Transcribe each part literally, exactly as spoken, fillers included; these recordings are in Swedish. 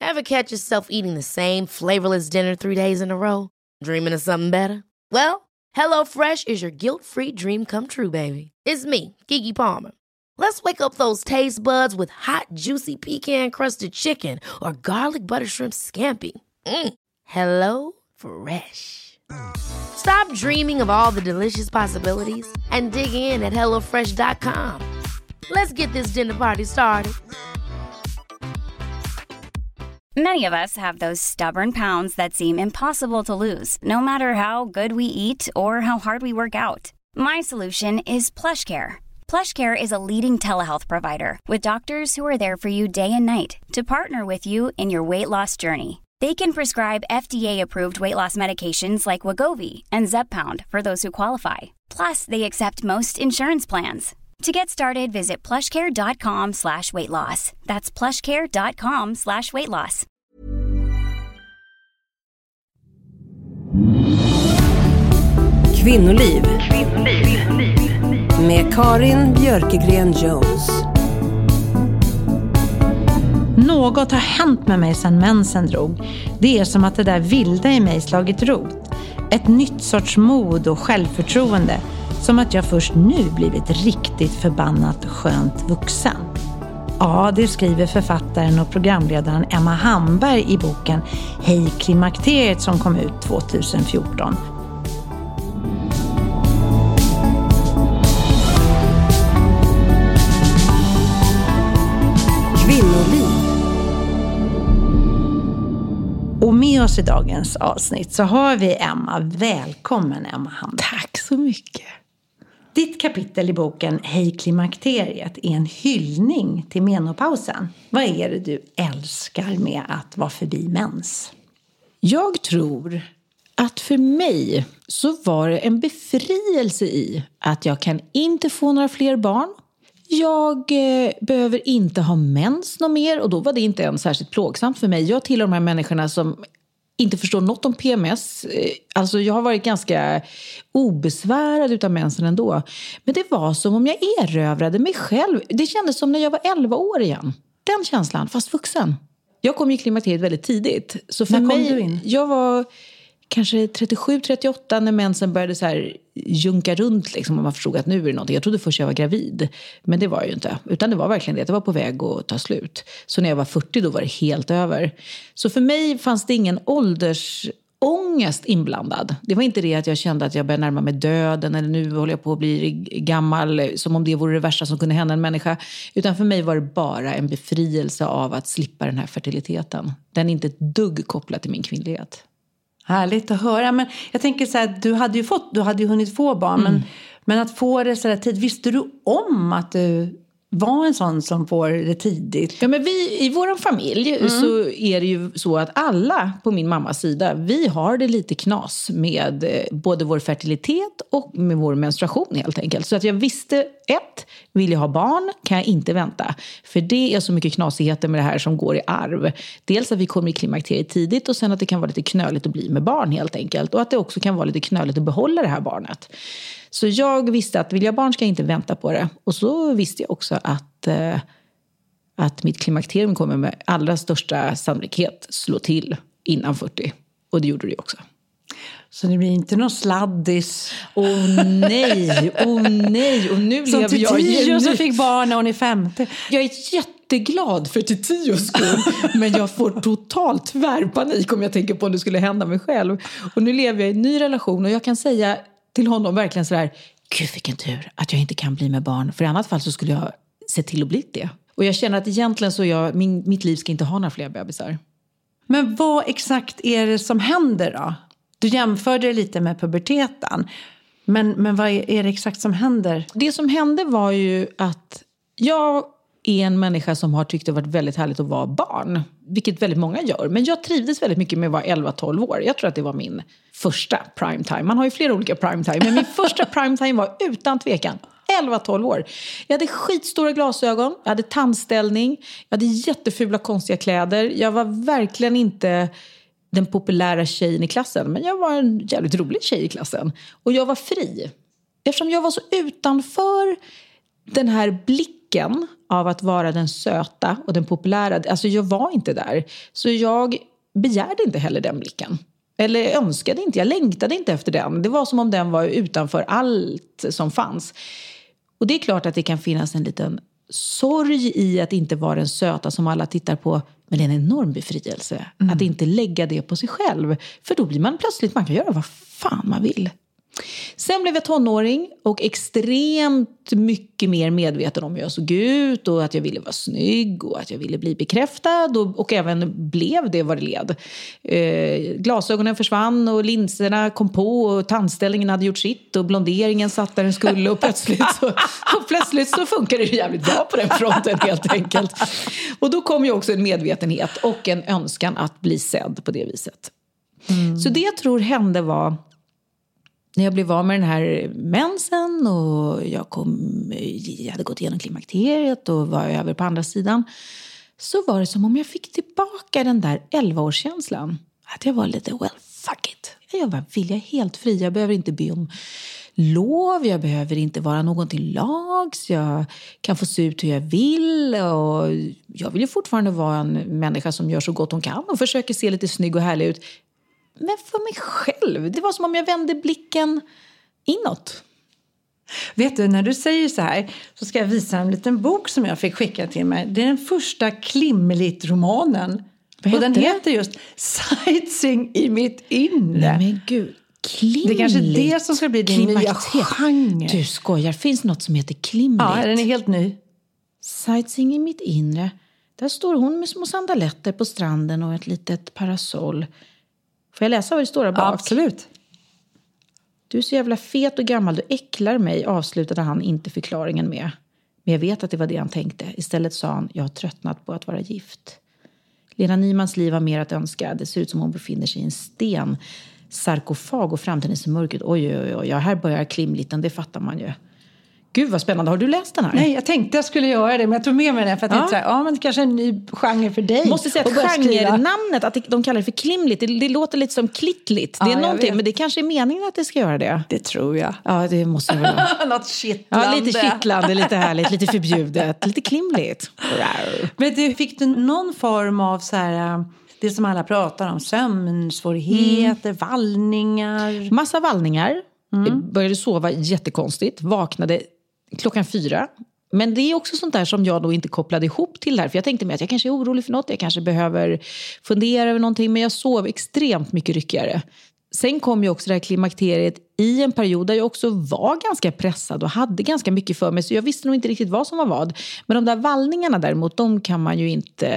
Ever catch yourself eating the same flavorless dinner three days in a row? Dreaming of something better? Well, HelloFresh is your guilt-free dream come true, baby. It's me, Keke Palmer. Let's wake up those taste buds with hot, juicy pecan-crusted chicken or garlic butter shrimp scampi. Mm. Hello Fresh. Stop dreaming of all the delicious possibilities and dig in at hello fresh dot com. Let's get this dinner party started. Many of us have those stubborn pounds that seem impossible to lose, no matter how good we eat or how hard we work out. My solution is PlushCare. PlushCare is a leading telehealth provider with doctors who are there for you day and night to partner with you in your weight loss journey. They can prescribe F D A-approved weight loss medications like Wegovy and Zepbound for those who qualify. Plus, they accept most insurance plans. To get started, visit plushcare.com slash weight loss. That's plushcare.com slash weight loss. Kvinnoliv. Kvinnoliv. Med Karin Björkegren Jones. Något har hänt med mig sedan mensen drog. Det är som att det där vilda i mig slagit rot. Ett nytt sorts mod och självförtroende. Som att jag först nu blivit riktigt förbannat skönt vuxen. Ja, det skriver författaren och programledaren Emma Hamberg i boken Hej klimakteriet som kom ut tjugohundrafjorton. Kvinnoliv. Och med oss i dagens avsnitt så har vi Emma. Välkommen Emma Hamberg. Tack så mycket. Ditt kapitel i boken Hej klimakteriet är en hyllning till menopausen. Vad är det du älskar med att vara förbi mens? Jag tror att för mig så var det en befrielse i att jag kan inte få några fler barn. Jag eh, behöver inte ha mens något mer och då var det inte ens särskilt plågsamt för mig. Jag tillhör de här människorna som inte förstår något om P M S. Alltså jag har varit ganska obesvärad utav mensen ändå. Men det var som om jag erövrade mig själv. Det kändes som när jag var elva år igen. Den känslan, fast vuxen. Jag kom i klimakteriet väldigt tidigt. Så för när mig, kom du in? Jag var kanske trettiosju trettioåtta när mensen började så här junka runt liksom, och man förstod att nu är det någonting. Jag trodde först jag var gravid, men det var jag ju inte. Utan det var verkligen det, det var på väg att ta slut. Så när jag var fyrtio då var det helt över. Så för mig fanns det ingen åldersångest inblandad. Det var inte det att jag kände att jag började närma mig döden eller nu håller jag på att bli gammal, som om det vore det värsta som kunde hända en människa. Utan för mig var det bara en befrielse av att slippa den här fertiliteten. Den är inte ett dugg kopplad till min kvinnlighet. Härligt att höra, men jag tänker så här, du hade ju fått, du hade ju hunnit få barn, mm. men, men att få det så där tid, visste du om att du var en sån som får det tidigt? Ja, men vi, i vår familj mm. så är det ju så att alla på min mammas sida, vi har det lite knas med både vår fertilitet och med vår menstruation helt enkelt. Så att jag visste, ett, vill jag ha barn kan jag inte vänta. För det är så mycket knasigheter med det här som går i arv. Dels att vi kommer i klimakteriet tidigt och sen att det kan vara lite knöligt att bli med barn helt enkelt. Och att det också kan vara lite knöligt att behålla det här barnet. Så jag visste att vill jag barn ska jag inte vänta på det. Och så visste jag också att, eh, att mitt klimakterium kommer med allra största sannolikhet slå till innan fyrtio. Och det gjorde det också. Så det blir inte någon sladdis. Åh oh, nej, åh oh, nej. Och nu som lever jag tio och så fick barn när hon är femtio. Jag är jätteglad för till tio skull. Men jag får totalt tvärpanik om jag tänker på om det skulle hända mig själv. Och nu lever jag i en ny relation och jag kan säga till honom verkligen så här: gud vilken tur att jag inte kan bli med barn. För i annat fall så skulle jag se till att bli det. Och jag känner att egentligen så jag, min, mitt liv ska inte ha några fler bebisar. Men vad exakt är det som händer då? Du jämförde det lite med puberteten. Men, men vad är det exakt som händer? Det som hände var ju att jag är en människa som har tyckt det varit väldigt härligt att vara barn. Vilket väldigt många gör. Men jag trivdes väldigt mycket med att vara elva tolv år. Jag tror att det var min första primetime. Man har ju flera olika primetime. Men min första primetime var utan tvekan elva tolv år. Jag hade skitstora glasögon. Jag hade tandställning. Jag hade jättefula konstiga kläder. Jag var verkligen inte den populära tjejen i klassen. Men jag var en jävligt rolig tjej i klassen. Och jag var fri. Eftersom jag var så utanför den här blicken av att vara den söta och den populära. Alltså jag var inte där. Så jag begärde inte heller den blicken. Eller önskade inte, jag längtade inte efter den. Det var som om den var utanför allt som fanns. Och det är klart att det kan finnas en liten sorg i att inte vara den söta som alla tittar på. Men det är en enorm befrielse. Mm. Att inte lägga det på sig själv. För då blir man plötsligt, man kan göra vad fan man vill. Sen blev jag tonåring och extremt mycket mer medveten om hur jag såg ut och att jag ville vara snygg och att jag ville bli bekräftad och, och även blev det vad det led. Eh, glasögonen försvann och linserna kom på och tandställningen hade gjort sitt och blonderingen satt där den skulle och plötsligt så, och plötsligt så funkar det jävligt bra på den fronten helt enkelt. Och då kom ju också en medvetenhet och en önskan att bli sedd på det viset. Mm. Så det jag tror hände var när jag blev av med den här mensen och jag, kom, jag hade gått igenom klimakteriet och var över på andra sidan. Så var det som om jag fick tillbaka den där elva-årskänslan. Att jag var lite, well, fuck it. Jag var vill jag helt fri. Jag behöver inte be om lov. Jag behöver inte vara någon till lags. Jag kan få se ut hur jag vill. Och jag vill ju fortfarande vara en människa som gör så gott hon kan och försöker se lite snygg och härlig ut. Men för mig själv, det var som om jag vände blicken inåt. Vet du, när du säger så här så ska jag visa en liten bok som jag fick skicka till mig. Det är den första Klimlit-romanen. Och den det? heter just Sightseeing i mitt inre. Nej men gud, Klimlit. Det är kanske det som ska bli din nya genre. Du skojar, finns något som heter Klimlit? Ja, den är helt ny. Sightseeing i mitt inre. Där står hon med små sandaletter på stranden och ett litet parasoll. Får jag läsa vad det står där bak? Ja, absolut. Du är så jävla fet och gammal, du äcklar mig, avslutade han inte förklaringen med. Men jag vet att det var det han tänkte. Istället sa han, jag har tröttnat på att vara gift. Lena Nymans liv har mer att önska. Det ser ut som hon befinner sig i en sten. Sarkofag och framtiden ser mörk ut. Oj, oj, oj, ja, här börjar Klimliten, det fattar man ju. Gud vad spännande, har du läst den här? Nej, jag tänkte jag skulle göra det, men jag tog med mig den för att ja. jag tänkte, ja men det kanske är en ny genre för dig. Måste säga att genre-namnet, att de kallar det för Klimlit, det, det låter lite som klittligt. Det är ja, någonting, men det kanske är meningen att det ska göra det. Det tror jag. Ja, det måste det vara. Något kittlande. Ja, lite kittlande, lite härligt, lite förbjudet, lite Klimligt. Men du, fick du någon form av så här, det som alla pratar om, sömnsvårigheter, mm. vallningar? Massa vallningar. Mm. Jag började sova jättekonstigt, vaknade klockan fyra. Men det är också sånt där som jag då inte kopplade ihop till det här. För jag tänkte mig att jag kanske är orolig för något. Jag kanske behöver fundera över någonting. Men jag sov extremt mycket ryckigare. Sen kom ju också det här klimakteriet i en period där jag också var ganska pressad. Och hade ganska mycket för mig. Så jag visste nog inte riktigt vad som var vad. Men de där vallningarna däremot, de kan man ju inte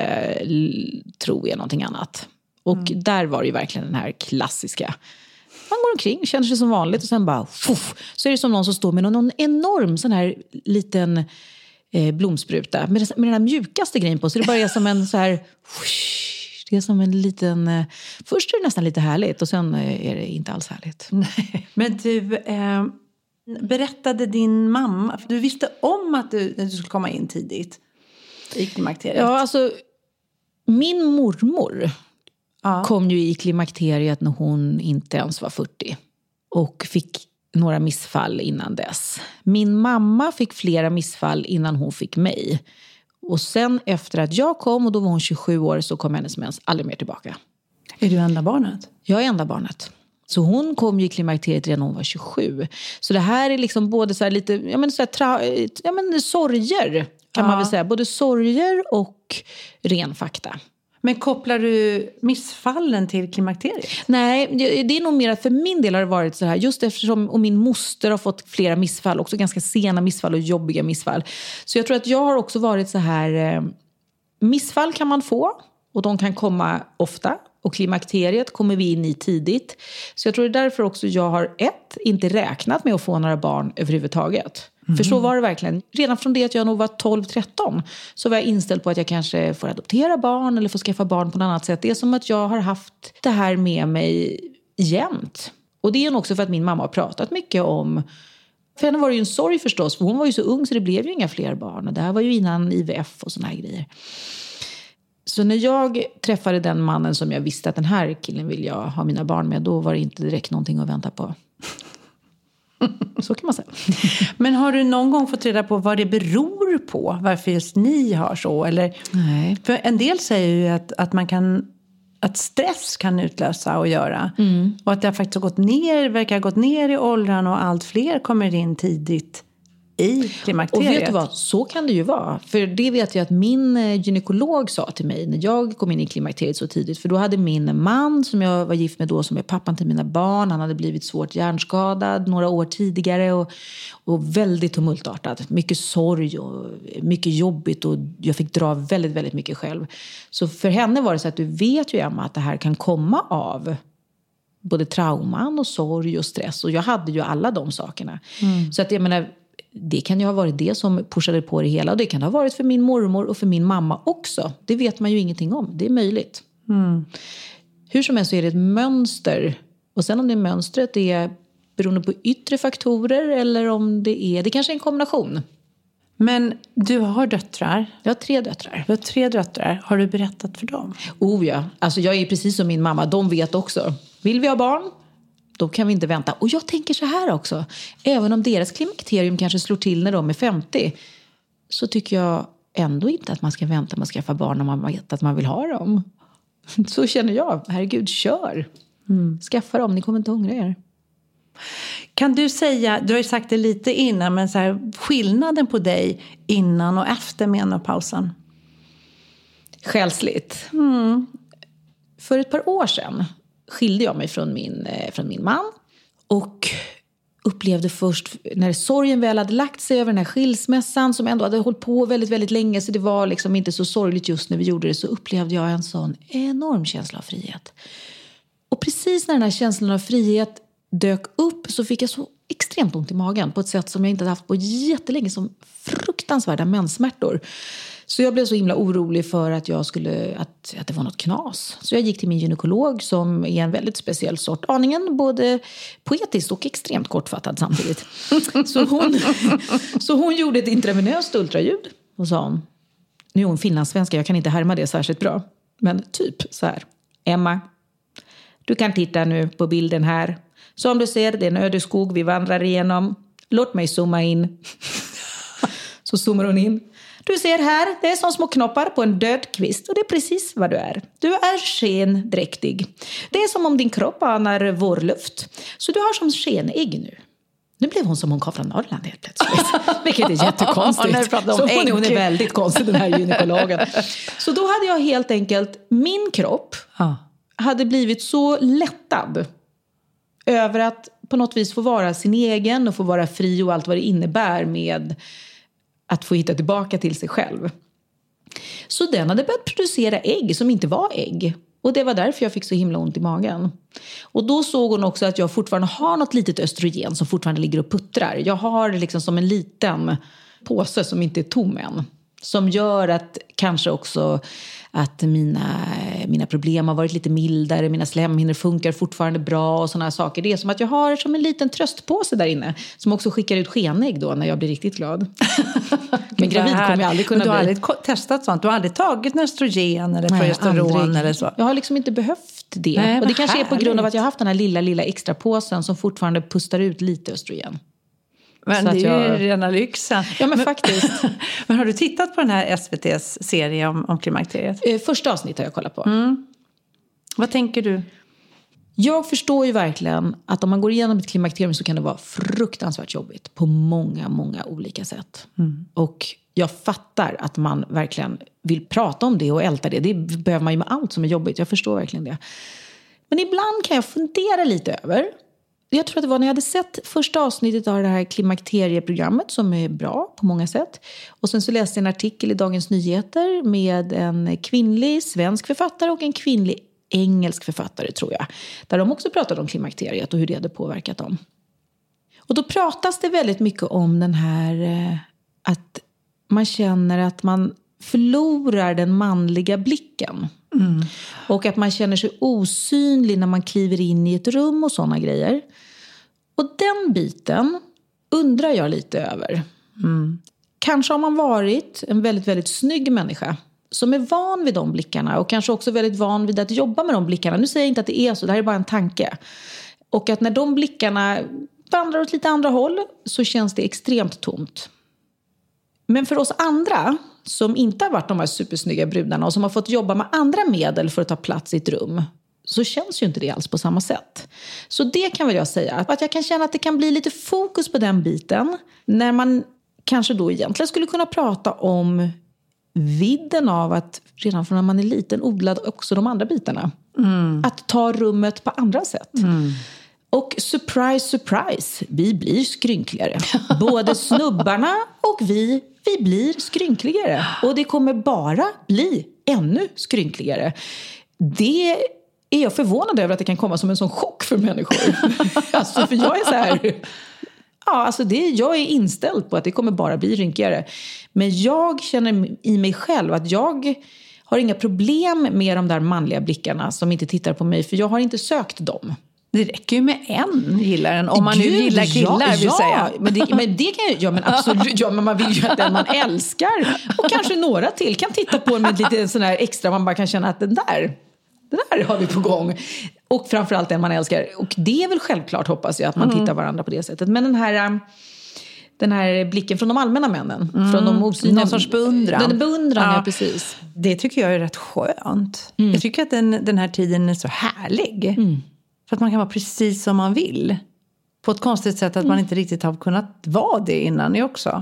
tro är någonting annat. Och mm. där var det ju verkligen den här klassiska. Man går omkring, känner sig som vanligt och sen bara fuff, så är det som någon som står med någon enorm sån här liten eh, blomspruta med, med den här mjukaste grejen på. Så det bara är som en så här fush, det är som en liten eh, först är det nästan lite härligt och sen eh, är det inte alls härligt. Nej. Men du eh, berättade din mamma, för du visste om att du, att du skulle komma in tidigt i klimakteriet. Ja, alltså min mormor Ja. kom ju i klimakteriet när hon inte ens var fyrtio. Och fick några missfall innan dess. Min mamma fick flera missfall innan hon fick mig. Och sen efter att jag kom, och då var hon tjugosju år, så kom hennes mens aldrig mer tillbaka. Är du enda barnet? Jag är enda barnet. Så hon kom ju i klimakteriet redan när hon var tjugosju. Så det här är liksom både så här lite, ja men så här tra- ja men sorger kan ja. man väl säga. Både sorger och ren fakta. Men kopplar du missfallen till klimakteriet? Nej, det är nog mer att för min del har det varit så här. Just eftersom och min moster har fått flera missfall. Också ganska sena missfall och jobbiga missfall. Så jag tror att jag har också varit så här. Eh, missfall kan man få. Och de kan komma ofta. Och klimakteriet kommer vi in i tidigt. Så jag tror det är därför också jag har ett, inte räknat med att få några barn överhuvudtaget. Mm. För så var det verkligen. Redan från det att jag nog var tolv tretton så var jag inställd på att jag kanske får adoptera barn eller får skaffa barn på något annat sätt. Det är som att jag har haft det här med mig jämt. Och det är nog också för att min mamma har pratat mycket om. För henne var det ju en sorg förstås. För hon var ju så ung så det blev ju inga fler barn. Och det här var ju innan I V F och såna här grejer. Så när jag träffade den mannen som jag visste att den här killen vill jag ha mina barn med. Då var det inte direkt någonting att vänta på. Så kan man säga. Men har du någon gång fått reda på vad det beror beror på varför just ni har så. Eller, Nej. För en del säger ju att, att man kan... Att stress kan utlösa och göra. Mm. Och att det har faktiskt gått ner, verkar ha gått ner i åldern och allt fler kommer in tidigt i klimakteriet. Och vet du vad, så kan det ju vara. För det vet jag att min gynekolog sa till mig när jag kom in i klimakteriet så tidigt. För då hade min man som jag var gift med då, som är pappan till mina barn, han hade blivit svårt hjärnskadad några år tidigare och, och väldigt tumultartad. Mycket sorg och mycket jobbigt och jag fick dra väldigt, väldigt mycket själv. Så för henne var det så att du vet ju, Emma, att det här kan komma av både trauman och sorg och stress. Och jag hade ju alla de sakerna. Mm. Så att jag menar, det kan ju ha varit det som pushade på det hela. Och det kan ha varit för min mormor och för min mamma också. Det vet man ju ingenting om. Det är möjligt. Mm. Hur som helst så är det ett mönster. Och sen om det mönstret är beroende på yttre faktorer eller om det är... Det kanske är en kombination. Men du har döttrar. Jag har tre döttrar. Du har tre döttrar. Har du berättat för dem? Oh ja. Alltså jag är precis som min mamma. De vet också. Vill vi ha barn? Då kan vi inte vänta. Och jag tänker så här också. Även om deras klimakterium kanske slår till när de är femtio. Så tycker jag ändå inte att man ska vänta med att skaffa barn om man vet att man vill ha dem. Så känner jag. Herregud, kör. Mm. Skaffa dem, ni kommer inte ångra er. Kan du säga, du har ju sagt det lite innan, men så här, skillnaden på dig innan och efter menopausen? Själsligt. Mm. För ett par år sedan skilde jag mig från min, från min man. Och upplevde först, när sorgen väl hade lagt sig över den här skilsmässan, som ändå hade hållit på väldigt, väldigt länge, så det var liksom inte så sorgligt just när vi gjorde det, så upplevde jag en sån enorm känsla av frihet. Och precis när den här känslan av frihet dök upp så fick jag så extremt ont i magen på ett sätt som jag inte hade haft på jättelänge, som fruktansvärda menssmärtor. Så jag blev så himla orolig för att jag skulle att, att det var något knas. Så jag gick till min gynekolog som är en väldigt speciell sort. Aningen både poetiskt och extremt kortfattad samtidigt. Så hon, så hon gjorde ett intravenöst ultraljud och sa, nu är hon finlandssvenska, jag kan inte härma det särskilt bra. Men typ så här: Emma, du kan titta nu på bilden här. Som du ser, det är en öde skog vi vandrar igenom. Låt mig zooma in. Så zoomar hon in. Du ser här, det är som små knoppar på en död kvist och det är precis vad du är. Du är skendräktig. Det är som om din kropp anar vårluft. Så du har som skenägg nu. Nu blev hon som hon kom från Norrland helt plötsligt. Vilket är jättekonstigt. Så hon är, hon är väldigt konstig, den här gynekologen. Så då hade jag helt enkelt, min kropp hade blivit så lättad över att på något vis få vara sin egen och få vara fri och allt vad det innebär med att få hitta tillbaka till sig själv. Så den hade börjat producera ägg som inte var ägg. Och det var därför jag fick så himla ont i magen. Och då såg hon också att jag fortfarande har något litet östrogen som fortfarande ligger och puttrar. Jag har liksom som en liten påse som inte är tom än. Som gör att kanske också att mina, mina problem har varit lite mildare. Mina slemhinnor funkar fortfarande bra och sådana här saker. Det är som att jag har som en liten tröstpåse där inne. Som också skickar ut skenägg då när jag blir riktigt glad. Men gravid kommer jag aldrig kunna bli. Du har aldrig testat sånt? Du har aldrig tagit östrogen eller progesteron eller så? Jag har liksom inte behövt det. Nej, och det kanske härligt. Är på grund av att jag har haft den här lilla, lilla extra påsen som fortfarande pustar ut lite östrogen. Men så det är jag... ju rena lyxen. Ja, men, men faktiskt. Men har du tittat på den här S V T:s serie om, om klimakteriet? Eh, första avsnittet har jag kollat på. Mm. Vad tänker du? Jag förstår ju verkligen att om man går igenom ett klimakterium så kan det vara fruktansvärt jobbigt. På många, många olika sätt. Mm. Och jag fattar att man verkligen vill prata om det och älta det. Det behöver man ju med allt som är jobbigt. Jag förstår verkligen det. Men ibland kan jag fundera lite över... Jag tror att det var när jag hade sett första avsnittet av det här klimakterieprogrammet som är bra på många sätt. Och sen så läste jag en artikel i Dagens Nyheter med en kvinnlig svensk författare och en kvinnlig engelsk författare tror jag. Där de också pratade om klimakteriet och hur det hade påverkat dem. Och då pratas det väldigt mycket om den här att man känner att man förlorar den manliga blicken. Mm. Och att man känner sig osynlig när man kliver in i ett rum och sådana grejer. Och den biten undrar jag lite över. Mm. Kanske har man varit en väldigt, väldigt snygg människa som är van vid de blickarna och kanske också väldigt van vid att jobba med de blickarna. Nu säger jag inte att det är så, det här är bara en tanke. Och att när de blickarna vandrar åt lite andra håll så känns det extremt tomt. Men för oss andra som inte har varit de här supersnygga brudarna och som har fått jobba med andra medel för att ta plats i ett rum, så känns ju inte det alls på samma sätt. Så det kan väl jag säga. Att jag kan känna att det kan bli lite fokus på den biten. När man kanske då egentligen skulle kunna prata om vidden av att redan från när man är liten odlad också de andra bitarna. Mm. Att ta rummet på andra sätt. Mm. Och surprise, surprise, vi blir skrynkligare. Både snubbarna och vi, vi blir skrynkligare. Och det kommer bara bli ännu skrynkligare. Det är jag förvånad över att det kan komma som en sån chock för människor. Alltså, för jag är så här... Ja, alltså det, jag är inställd på att det kommer bara bli rynkigare. Men jag känner i mig själv att jag har inga problem med de där manliga blickarna som inte tittar på mig. För jag har inte sökt dem. Det räcker ju med en gillaren, om man Gud, nu gillar killar ja, vill ja, säga. Men det, men det kan ju, ja men absolut, ja men man vill ju att den man älskar och kanske några till kan titta på med lite sån här extra, man bara kan känna att den där, den där har vi på gång. Och framförallt den man älskar. Och det är väl självklart, hoppas jag, att man mm. tittar varandra på det sättet. Men den här... Den här blicken från de allmänna männen. Mm. Från de osynliga. Någon sorts beundran. Den beundran, ja. ja precis. Det tycker jag är rätt skönt. Mm. Jag tycker att den, den här tiden är så härlig. Mm. För att man kan vara precis som man vill. På ett konstigt sätt att mm. man inte riktigt har kunnat vara det innan jag också.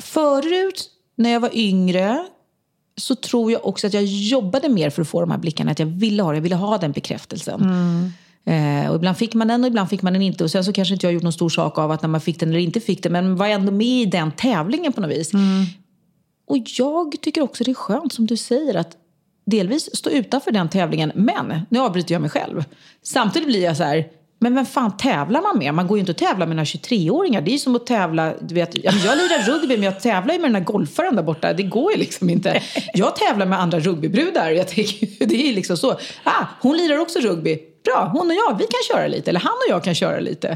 Förut, när jag var yngre, så tror jag också att jag jobbade mer för att få de här blickarna. Att jag ville ha det, jag ville ha den bekräftelsen. Mm. Eh, och ibland fick man den och ibland fick man den inte. Och sen så kanske inte jag gjort någon stor sak av att när man fick den eller inte fick den. Men var ändå med i den tävlingen på något vis. Mm. Och jag tycker också det är skönt, som du säger, att delvis stå utanför den tävlingen. Men nu avbryter jag mig själv. Samtidigt blir jag så här... Men vem fan tävlar man med? Man går ju inte att tävla med några tjugotreåringar. Det är ju som att tävla... Du vet, jag lirar rugby, men jag tävlar ju med den här golfaren där borta. Det går ju liksom inte. Jag tävlar med andra rugbybrudar. Jag tänker, det är liksom så. Ah, hon lirar också rugby. Bra, hon och jag, vi kan köra lite. Eller han och jag kan köra lite.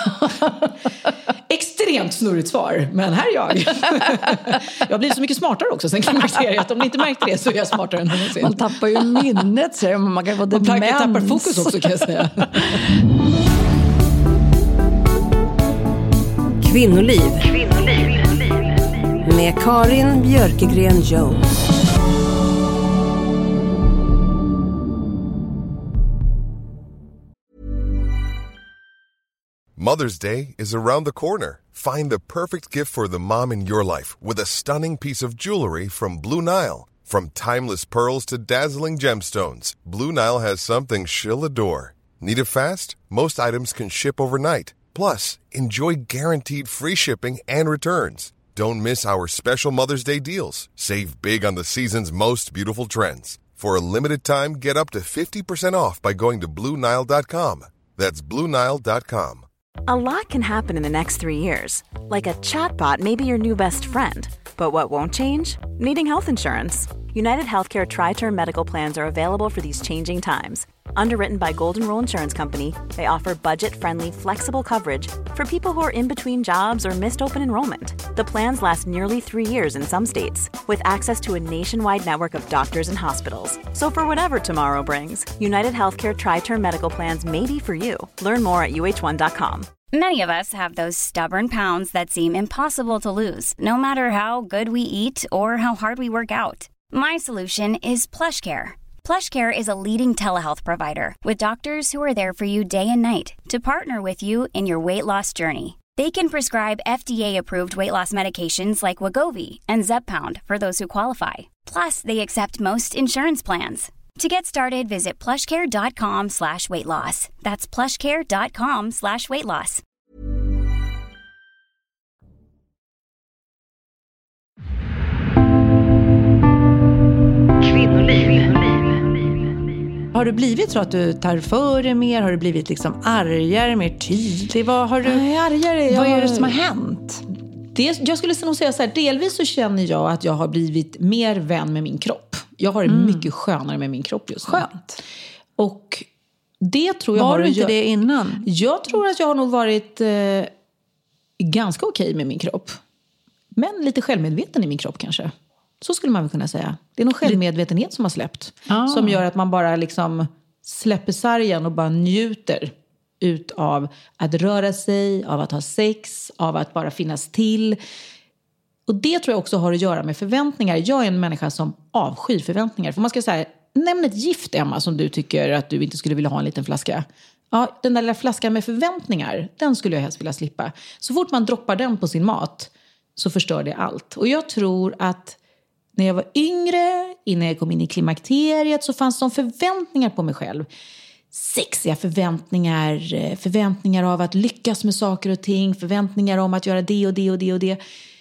Extremt snurrigt svar, men här är jag. Jag blir så mycket smartare också. Sen kan man säga att om ni inte märkte det så är jag smartare än någonsin. Man tappar ju minnet, så man kan få demens. Man tappar fokus också, kan jag säga. Kvinnoliv. Kvinnoliv. Med Karin Björkegren Jones. Mother's Day is around the corner. Find the perfect gift for the mom in your life with a stunning piece of jewelry from Blue Nile. From timeless pearls to dazzling gemstones, Blue Nile has something she'll adore. Need it fast? Most items can ship overnight. Plus, enjoy guaranteed free shipping and returns. Don't miss our special Mother's Day deals. Save big on the season's most beautiful trends. For a limited time, get up to fifty percent off by going to Blue Nile dot com. That's Blue Nile dot com. A lot can happen in the next three years. Like a chatbot may be your new best friend. But what won't change? Needing health insurance. United Healthcare Tri-Term Medical Plans are available for these changing times. Underwritten by Golden Rule Insurance Company, they offer budget-friendly, flexible coverage for people who are in between jobs or missed open enrollment. The plans last nearly three years in some states, with access to a nationwide network of doctors and hospitals. So for whatever tomorrow brings, United Healthcare Tri-Term Medical Plans may be for you. Learn more at U H one dot com. Many of us have those stubborn pounds that seem impossible to lose, no matter how good we eat or how hard we work out. My solution is PlushCare. PlushCare is a leading telehealth provider with doctors who are there for you day and night to partner with you in your weight loss journey. They can prescribe F D A-approved weight loss medications like Wegovy and Zepbound for those who qualify. Plus, they accept most insurance plans. To get started, visit plushcare.com slash weight loss. That's plushcare.com slash weight loss. Har du blivit så att du tar för dig mer? Har du blivit liksom argare, mer tydlig? Vad, har du, Nej, argare, jag... vad är det som har hänt? Det, jag skulle nog säga så här, delvis så känner jag att jag har blivit mer vän med min kropp. Jag har det mm. mycket skönare med min kropp just nu. Skönt. Och det tror jag var har... Var du inte jag, det innan? Jag tror att jag har nog varit eh, ganska okej med min kropp. Men lite självmedveten i min kropp kanske. Så skulle man väl kunna säga. Det är någon självmedvetenhet som har släppt. Ah. Som gör att man bara liksom släpper sargen och bara njuter ut av att röra sig, av att ha sex, av att bara finnas till. Och det tror jag också har att göra med förväntningar. Jag är en människa som avskyr förväntningar. För man ska säga, nämn ett gift, Emma, som du tycker att du inte skulle vilja ha en liten flaska. Ja, den där lilla flaskan med förväntningar, den skulle jag helst vilja slippa. Så fort man droppar den på sin mat så förstör det allt. Och jag tror att när jag var yngre, innan jag kom in i klimakteriet, så fanns det förväntningar på mig själv. Sexiga förväntningar, förväntningar av att lyckas med saker och ting, förväntningar om att göra det och det och det och det.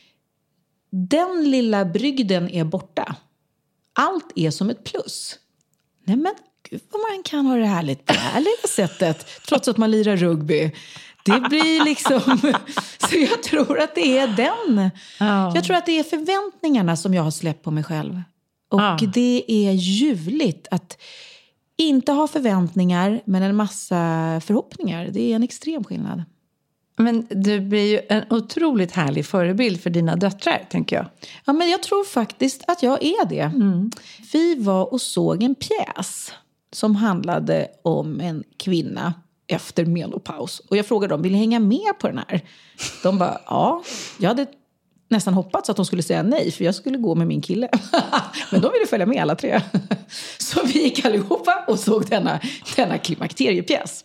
Den lilla brygden är borta. Allt är som ett plus. Nej men, gud vad man kan ha det härligt på det här lilla sättet, trots att man lirar rugby. Det blir liksom... Så jag tror att det är den. Ja. Jag tror att det är förväntningarna som jag har släppt på mig själv. Och ja. Det är ljuvligt att inte ha förväntningar, men en massa förhoppningar. Det är en extrem skillnad. Men du blir ju en otroligt härlig förebild för dina döttrar, tänker jag. Ja, men jag tror faktiskt att jag är det. Mm. Vi var och såg en pjäs som handlade om en kvinna efter menopaus. Och jag frågade dem, vill ni hänga med på den här? De bara, ja. Jag hade nästan hoppats att de skulle säga nej, för jag skulle gå med min kille. Men de ville följa med alla tre. Så vi gick allihopa och såg denna, denna klimakteriepjäs.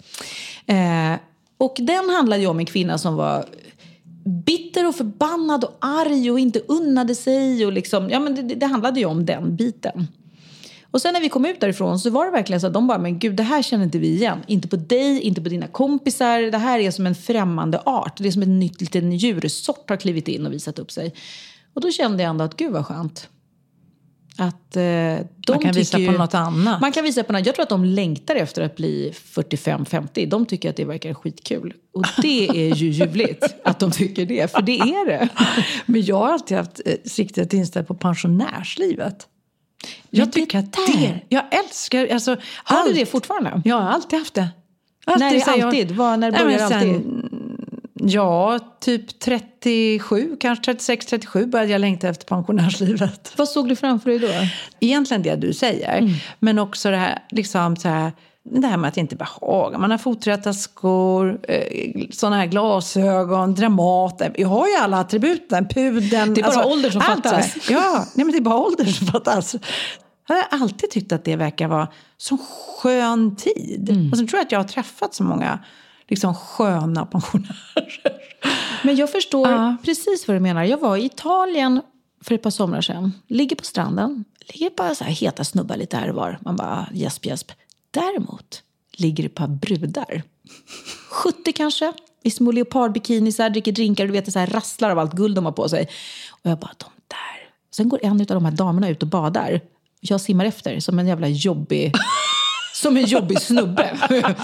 Eh, och den handlade ju om en kvinna som var bitter och förbannad och arg och inte unnade sig. Och liksom, ja, men det, det handlade ju om den biten. Och sen när vi kom ut därifrån så var det verkligen så att de bara, men gud, det här känner inte vi igen. Inte på dig, inte på dina kompisar. Det här är som en främmande art. Det är som en nytt liten djursort har klivit in och visat upp sig. Och då kände jag ändå att gud vad skönt. Att eh, de man kan visa ju, på något annat. Man kan visa på något. Jag tror att de längtar efter att bli fyrtiofem femtio. De tycker att det verkar skitkul. Och det är ju ljuvligt att de tycker det. För det är det. Men jag har alltid haft eh, siktet inställt på pensionärslivet. Jag tycker att det, jag älskar, alltså, har allt. du det fortfarande? Jag har alltid haft det. Alltid, när är alltid? Jag, Var, när börjar nej, sen, alltid? Ja, typ trettiosju, kanske trettiosex trettiosju började jag längta efter pensionärslivet. Vad såg du framför dig då? Egentligen det du säger, mm. men också det här, liksom så här, det här med att inte behaga. Man har foträtta skor, sådana här glasögon, dramater. Jag har ju alla attributen, pudeln. Det är bara alltså, ålder som fattas. Ja, nej, men det är bara ålder som fattas. Jag har alltid tyckt att det verkar vara så skön tid. Mm. Och så tror jag att jag har träffat så många liksom sköna pensionärer. Men jag förstår ja. precis vad du menar. Jag var i Italien för ett par somrar sedan. Ligger på stranden. Ligger bara så här heta snubbar lite här och var. Man bara gäsp, gäsp. Däremot ligger det ett par brudar. sjuttio kanske. I små leopardbikinisar, dricker drinkar. Du vet, så här rasslar av allt guld de har på sig. Och jag bara, de där. Sen går en av de här damerna ut och badar. Jag simmar efter som en jävla jobbig... Som en jobbig snubbe.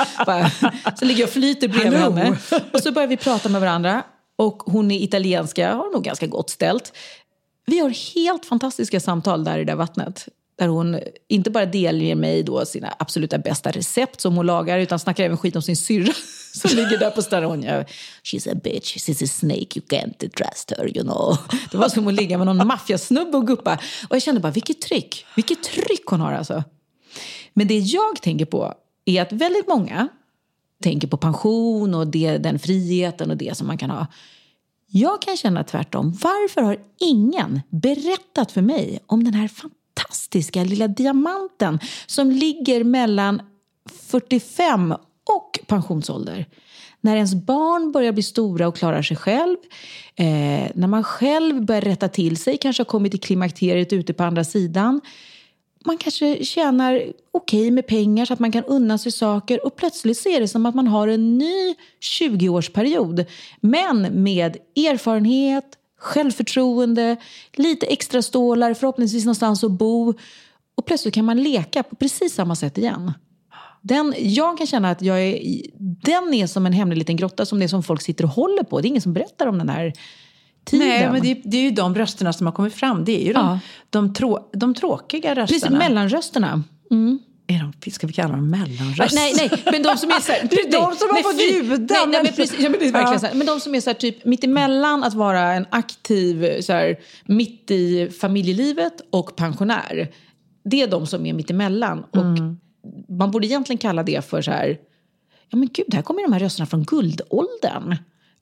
Så ligger jag och flyter bredvid henne. Och så börjar vi prata med varandra. Och hon är italienska, har nog ganska gott ställt. Vi har helt fantastiska samtal där i det vattnet. Där hon inte bara delger mig då sina absoluta bästa recept som hon lagar. Utan snackar även skit om sin syrra. Som ligger där på stranden. She's a bitch, she's a snake, you can't trust her, you know. Det var som att ligga med någon maffiasnubbe och guppa. Och jag kände bara, vilket tryck. Vilket tryck hon har alltså. Men det jag tänker på är att väldigt många tänker på pension och det, den friheten och det som man kan ha. Jag kan känna tvärtom. Varför har ingen berättat för mig om den här fantastiska lilla diamanten som ligger mellan fyrtiofem och pensionsålder? När ens barn börjar bli stora och klarar sig själv. Eh, när man själv börjar rätta till sig. Kanske har kommit till klimakteriet ute på andra sidan. Man kanske tjänar okej okay med pengar så att man kan unna sig saker. Och plötsligt ser det som att man har en ny tjugo-årsperiod. Men med erfarenhet, självförtroende, lite extra stålar, förhoppningsvis någonstans att bo. Och plötsligt kan man leka på precis samma sätt igen. Den, jag kan känna att jag är, den är som en hemlig liten grotta som det är som folk sitter och håller på. Det är ingen som berättar om den här tiden. Nej, men det, det är ju de rösterna som har kommit fram. Det är ju de, ja. de, trå, de tråkiga rösterna. Precis, mellanrösterna. Mm. Är de, ska vi kalla dem mellanröster? Nej, nej, men de som är så här, det är de som har fått ljuda. Nej, nej, men precis, ja, men det är verkligen ja. så här, men de som är så här typ mitt emellan att vara en aktiv så här, mitt i familjelivet och pensionär. Det är de som är mitt emellan. Och mm. man borde egentligen kalla det för så här, ja men gud, här kommer de här rösterna från guldåldern.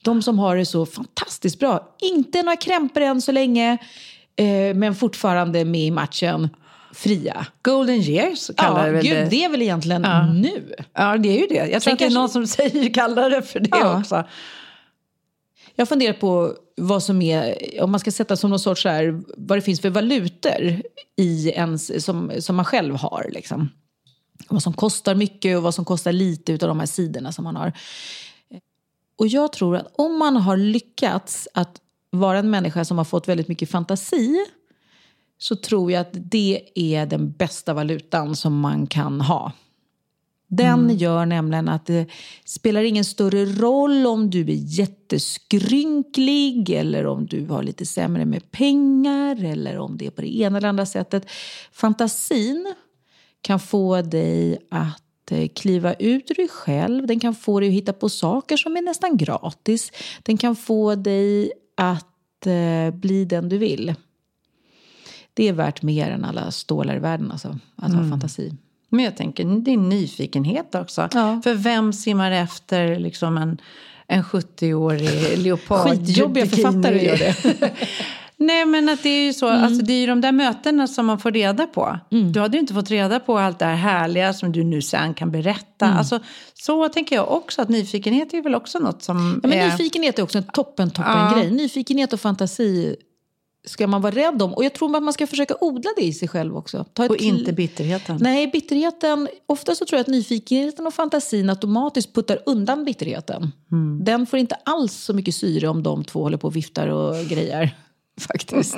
De som har det så fantastiskt bra. Inte några krämpor än så länge, eh, men fortfarande med i matchen. Fria. Golden years kallar ja, det väl gud, det. det är väl egentligen ja. nu. Ja, det är ju det. Jag tror Sen att det är kanske... någon som säger kallar det för det ja. också. Jag funderar på vad som är, om man ska sätta som någon sorts så här, vad det finns för valutor i ens, som, som man själv har liksom. Vad som kostar mycket och vad som kostar lite utav de här sidorna som man har. Och jag tror att om man har lyckats att vara en människa som har fått väldigt mycket fantasi, så tror jag att det är den bästa valutan som man kan ha. Den mm. gör nämligen att det spelar ingen större roll om du är jätteskrynklig eller om du har lite sämre med pengar eller om det är på det ena eller andra sättet. Fantasin kan få dig att kliva ut ur dig själv. Den kan få dig att hitta på saker som är nästan gratis. Den kan få dig att eh, bli den du vill. Det är värt mer än alla stålar i världen alltså, att mm. ha fantasi. Men jag tänker, det är nyfikenhet också. Ja. För vem simmar efter liksom en, en sjuttio-årig leopard? Skitjobbiga författare gör det. Nej, men att det är ju så, mm. alltså det är ju de där mötena som man får reda på. Mm. Du hade ju inte fått reda på allt det här härliga som du nu sen kan berätta. Mm. Alltså, så tänker jag också att nyfikenhet är väl också något som ja, men är... Nyfikenhet är också en toppen, toppen ja. grej. Nyfikenhet och fantasi ska man vara rädd om. Och jag tror att man ska försöka odla det i sig själv också. Ta ett och inte bitterheten. Nej, bitterheten. Ofta så tror jag att nyfikenheten och fantasin automatiskt puttar undan bitterheten. Mm. Den får inte alls så mycket syre om de två håller på och viftar och grejer. Faktiskt.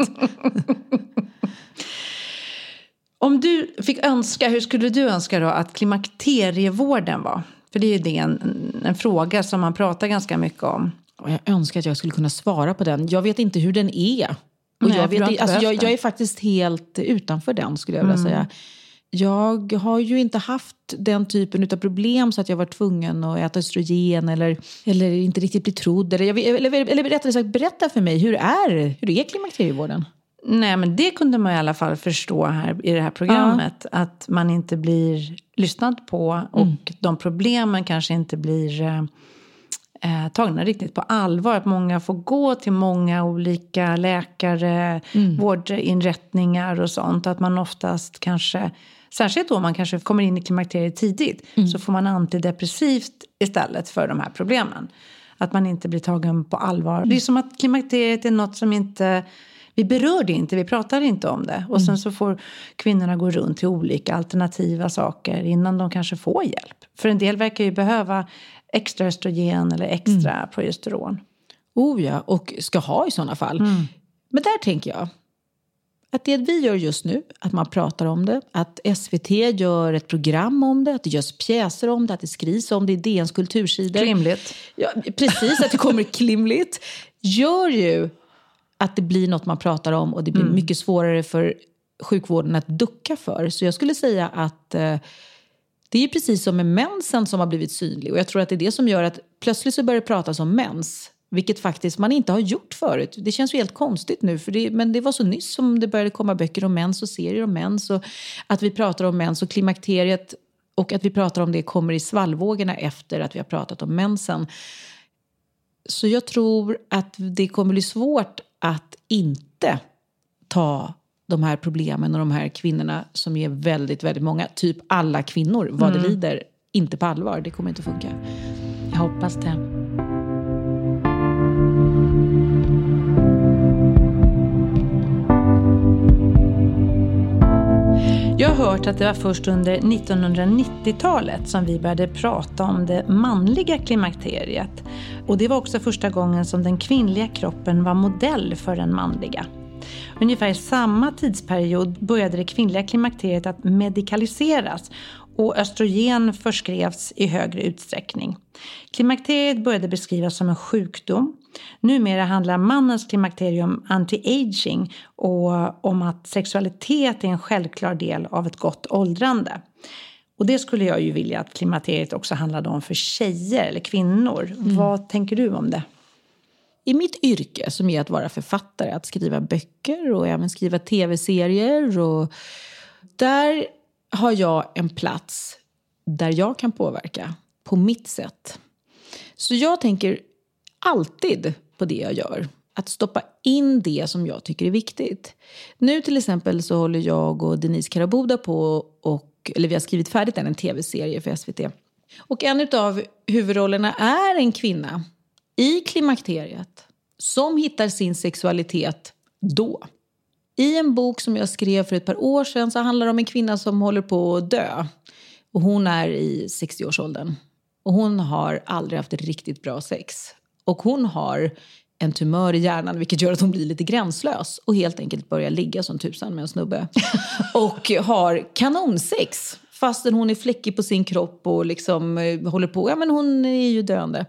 Om du fick önska, hur skulle du önska då att klimakterievården var? För det är ju det en, en fråga som man pratar ganska mycket om. Och jag önskar att jag skulle kunna svara på den. Jag vet inte hur den är. Och Nej, jag, vet, alltså jag, jag är faktiskt helt utanför den, skulle jag vilja mm. säga. Jag har ju inte haft den typen av problem så att jag var tvungen att äta östrogen eller, eller inte riktigt bli trodd. Eller, eller, eller rättare sagt, berätta för mig, hur är, hur är klimakterievården? Nej, men det kunde man i alla fall förstå här i det här programmet. Ja. Att man inte blir lyssnad på och mm. de problemen kanske inte blir... Eh, tagna riktigt på allvar. Att många får gå till många olika läkare, mm. vårdinrättningar och sånt. Att man oftast kanske, särskilt då man kanske kommer in i klimakteriet tidigt, mm. så får man antidepressivt istället för de här problemen. Att man inte blir tagen på allvar. Mm. Det är som att klimakteriet är något som inte... Vi berör det inte, vi pratar inte om det. Och mm. sen så får kvinnorna gå runt till olika alternativa saker innan de kanske får hjälp. För en del verkar ju behöva extra östrogen eller extra mm. progesteron. Oh ja, och ska ha i sådana fall. Mm. Men där tänker jag att det vi gör just nu, att man pratar om det, att S V T gör ett program om det, att det görs pjäser om det, att det skrivs om det i D N:s kultursidor. Klimligt. Ja, precis, att det kommer klimligt. Gör ju att det blir något man pratar om och det blir mm. mycket svårare för sjukvården att ducka för. Så jag skulle säga att eh, det är ju precis som med mensen som har blivit synlig. Och jag tror att det är det som gör att plötsligt så börjar det pratas om mens. Vilket faktiskt man inte har gjort förut. Det känns ju helt konstigt nu. För det, men det var så nyss som det började komma böcker om mens och serier om mens. Och att vi pratar om mens och klimakteriet. Och att vi pratar om det kommer i svallvågorna efter att vi har pratat om mensen. Så jag tror att det kommer bli svårt att inte ta de här problemen och de här kvinnorna som är väldigt, väldigt många. Typ alla kvinnor, vad mm. det lider, inte på allvar. Det kommer inte funka. Jag hoppas det. Jag har hört att det var först under nittonhundranittiotalet som vi började prata om det manliga klimakteriet. Och det var också första gången som den kvinnliga kroppen var modell för den manliga. Ungefär i samma tidsperiod började det kvinnliga klimakteriet att medikaliseras och östrogen förskrevs i högre utsträckning. Klimakteriet började beskrivas som en sjukdom. Numera handlar mannens klimakterium om anti-aging och om att sexualitet är en självklar del av ett gott åldrande. Och det skulle jag ju vilja att klimakteriet också handlade om för tjejer eller kvinnor. Mm. Vad tänker du om det? I mitt yrke som är att vara författare, att skriva böcker och även skriva tv-serier. Och där har jag en plats där jag kan påverka på mitt sätt. Så jag tänker alltid på det jag gör. Att stoppa in det som jag tycker är viktigt. Nu till exempel så håller jag och Denise Karaboda på och, eller vi har skrivit färdigt en tv-serie för S V T. Och en av huvudrollerna är en kvinna i klimakteriet som hittar sin sexualitet då. I en bok som jag skrev för ett par år sedan så handlar det om en kvinna som håller på att dö. Och hon är i sextioårsåldern. Och hon har aldrig haft riktigt bra sex. Och hon har en tumör i hjärnan vilket gör att hon blir lite gränslös. Och helt enkelt börjar ligga som tusan med en snubbe. Och har kanonsex. Fastän hon är fläckig på sin kropp och liksom håller på. Ja men hon är ju döende.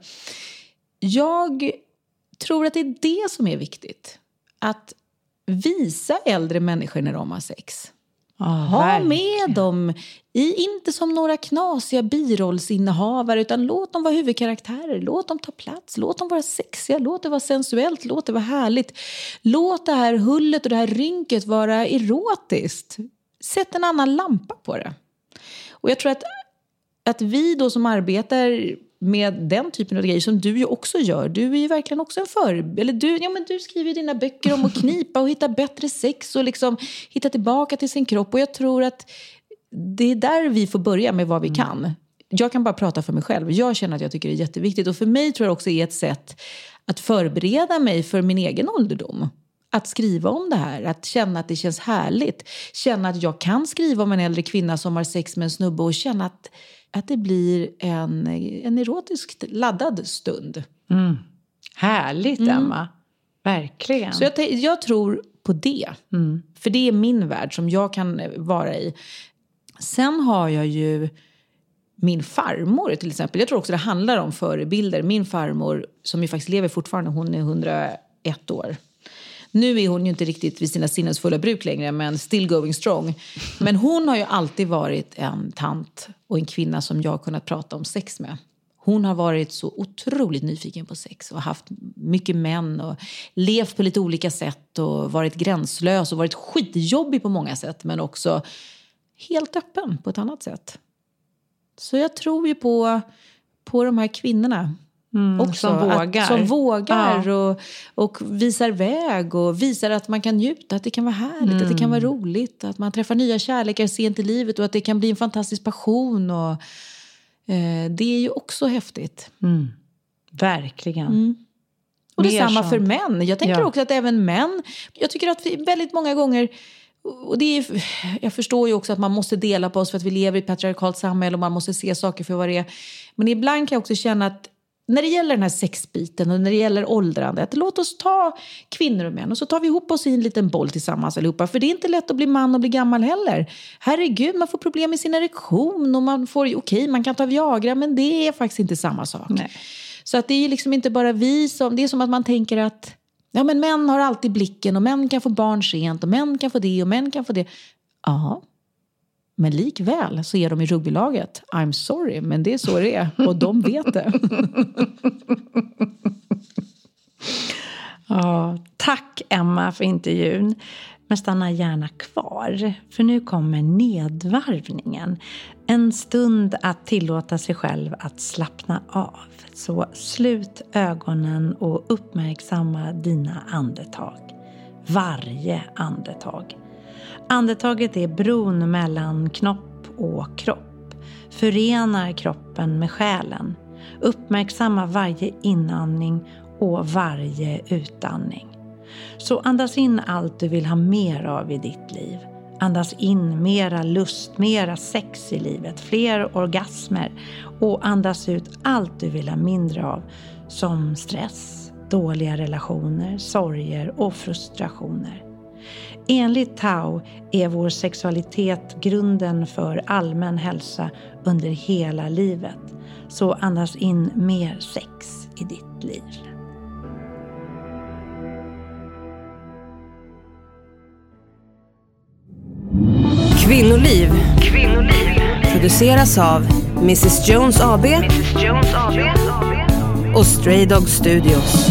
Jag tror att det är det som är viktigt. Att visa äldre människor när de har sex. Oh, ha verkligen. Med dem i, inte som några knasiga birollsinnehavare utan låt dem vara huvudkaraktärer, låt dem ta plats, låt dem vara sexiga, låt det vara sensuellt, låt det vara härligt, låt det här hullet och det här rynket vara erotiskt. Sätt en annan lampa på det. Och jag tror att, att vi då som arbetar med den typen av grejer som du ju också gör. Du är ju verkligen också en förebild. Eller du, ja, men du skriver ju dina böcker om att knipa och hitta bättre sex och liksom hitta tillbaka till sin kropp. Och jag tror att det är där vi får börja med vad vi mm. kan. Jag kan bara prata för mig själv. Jag känner att jag tycker det är jätteviktigt. Och för mig tror jag också är ett sätt att förbereda mig för min egen ålderdom. Att skriva om det här. Att känna att det känns härligt. Känna att jag kan skriva om en äldre kvinna som har sex med en snubbe. Och känna att Att det blir en, en erotiskt laddad stund. Mm. Härligt, mm. Emma. Verkligen. Så jag, jag tror på det. Mm. För det är min värld som jag kan vara i. Sen har jag ju min farmor till exempel. Jag tror också det handlar om förebilder. Min farmor som ju faktiskt lever fortfarande. Hon är hundraett år. Nu är hon ju inte riktigt vid sina sinnesfulla bruk längre, men still going strong. Men hon har ju alltid varit en tant och en kvinna som jag har kunnat prata om sex med. Hon har varit så otroligt nyfiken på sex och haft mycket män och levt på lite olika sätt och varit gränslös och varit skitjobbig på många sätt, men också helt öppen på ett annat sätt. Så jag tror ju på, på de här kvinnorna. Mm, också, som vågar, att, som vågar ja. och, och visar väg och visar att man kan njuta, att det kan vara härligt, mm. att det kan vara roligt, att man träffar nya kärlekar sent i livet och att det kan bli en fantastisk passion och eh, det är ju också häftigt. Mm. Verkligen. Mm. Och det är samma för män. Jag tänker ja. också att även män, jag tycker att vi väldigt många gånger, och det är, jag förstår ju också att man måste dela på oss för att vi lever i ett patriarkalt samhälle och man måste se saker för vad det är. Men ibland kan jag också känna att när det gäller den här sexbiten och när det gäller åldrandet, låt oss ta kvinnor och män och så tar vi ihop oss i en liten boll tillsammans allihopa. För det är inte lätt att bli man och bli gammal heller. Herregud, man får problem med sin erektion och man får, okej, okay, man kan ta Viagra, men det är faktiskt inte samma sak. Nej. Så att det är liksom inte bara vi som, det är som att man tänker att ja, men män har alltid blicken och män kan få barn sent och män kan få det och män kan få det. Ja. Men likväl så är de i rugbylaget. I'm sorry, men det är så det är. Och de vet det. Ja, tack Emma för intervjun. Men stanna gärna kvar. För nu kommer nedvarvningen. En stund att tillåta sig själv att slappna av. Så slut ögonen och uppmärksamma dina andetag. Varje andetag. Andetaget är bron mellan knopp och kropp. Förenar kroppen med själen. Uppmärksamma varje inandning och varje utandning. Så andas in allt du vill ha mer av i ditt liv. Andas in mera lust, mera sex i livet, fler orgasmer. Och andas ut allt du vill ha mindre av. Som stress, dåliga relationer, sorger och frustrationer. Enligt Tao är vår sexualitet grunden för allmän hälsa under hela livet. Så andas in mer sex i ditt liv. Kvinnoliv. Kvinnoliv. Produceras av missus Jones A B, missus Jones A B och Stray Dog Studios.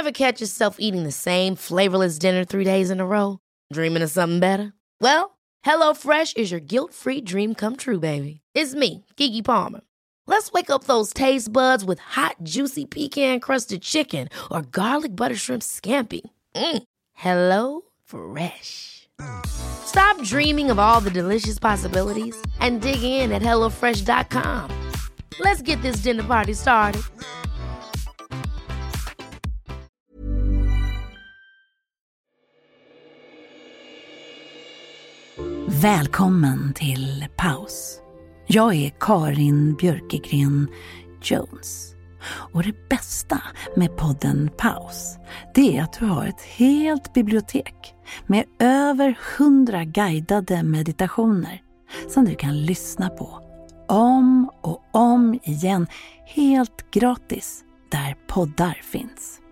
Ever catch yourself eating the same flavorless dinner three days in a row? Dreaming of something better? Well, HelloFresh is your guilt-free dream come true, baby. It's me, Keke Palmer. Let's wake up those taste buds with hot, juicy pecan-crusted chicken or garlic butter shrimp scampi. Mm. Hello Fresh. Stop dreaming of all the delicious possibilities and dig in at hello fresh dot com. Let's get this dinner party started. Välkommen till paus. Jag är Karin Björkegren Jones. Och det bästa med podden Paus, det är att du har ett helt bibliotek med över hundra guidade meditationer som du kan lyssna på om och om igen, helt gratis, där poddar finns.